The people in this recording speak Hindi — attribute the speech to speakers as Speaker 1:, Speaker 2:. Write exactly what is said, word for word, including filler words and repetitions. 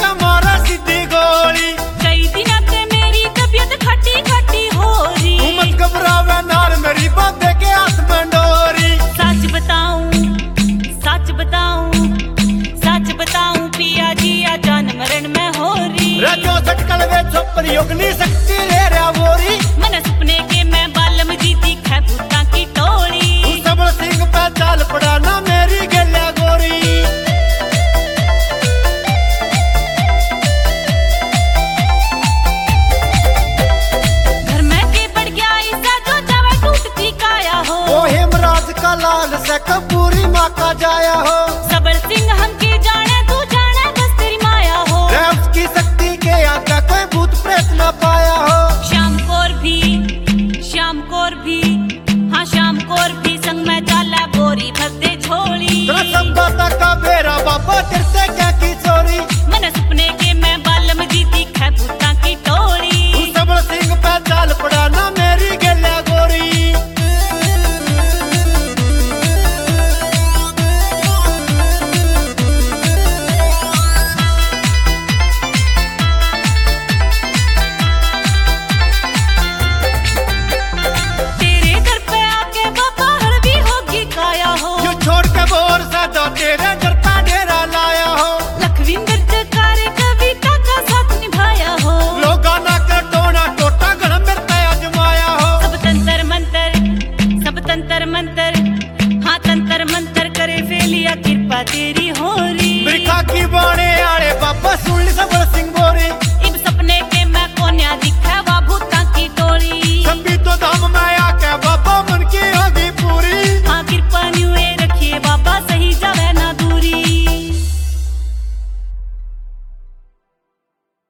Speaker 1: ना मारा सीधी गोली।
Speaker 2: कई दिनों से मेरी तबीयत खट्टी खट्टी हो रही।
Speaker 1: तू मत घबरावे नार मेरी बाबे के हाथ में डोरी।
Speaker 2: सच बताऊं सच बताऊं सच बताऊं पिया जी आ जान मरण में हो रही।
Speaker 1: रजो सटकल वे छोपर योगनी शक्ति ले रहा बोरी।
Speaker 2: मन सपने के मैं बालम जी दिखा भूता की टोली।
Speaker 1: तू सबल सिंह पे चाल पड़ा ना मेरी गल्या गोरी।
Speaker 2: घर में के पड़ गया ऐसा जो जावे टूटती काया हो।
Speaker 1: ओ हेमराज का लाल से कपूरी माँ का जाया हो।
Speaker 2: सबल सिंह हम के जाने तू जाने बस तेरी माया हो।
Speaker 1: रैम्स की शक्ति के आका कोई भूत प्रेत न पाया हो।
Speaker 2: श्याम कौर भी श्याम कौर भी हाँ श्याम कौर भी संग में जाला बोरी भगते छोड़ी।
Speaker 1: तेरा संबाता का बेरा बाबा तेरे से क्या की चोरी।
Speaker 2: मन सपने के मैं बालम जी दिखा भूता की टोली।
Speaker 1: तू सबल सिंह पे चाल पड़ा ना मेरी गल्या गोरी।
Speaker 2: तेरे घर पे आके बाबा हड़वी होगी काया हो।
Speaker 1: यू छोड़ के बोर सा दो तेरे घर पे डेरा लाया हो।
Speaker 2: लखविंदर जकारे कविता का साथ निभाया हो।
Speaker 1: लोगा ना कर टोना टोटा गण मेरे पे आजमाया हो।
Speaker 2: सब तंत्र मंत्र सब तंत्र मंत्र हाँ तंत्र मंत्र करे फेलिया कृपा तेरी हो रही।
Speaker 1: बिरखा की बाणे आड़े बाबा सुन ली सबल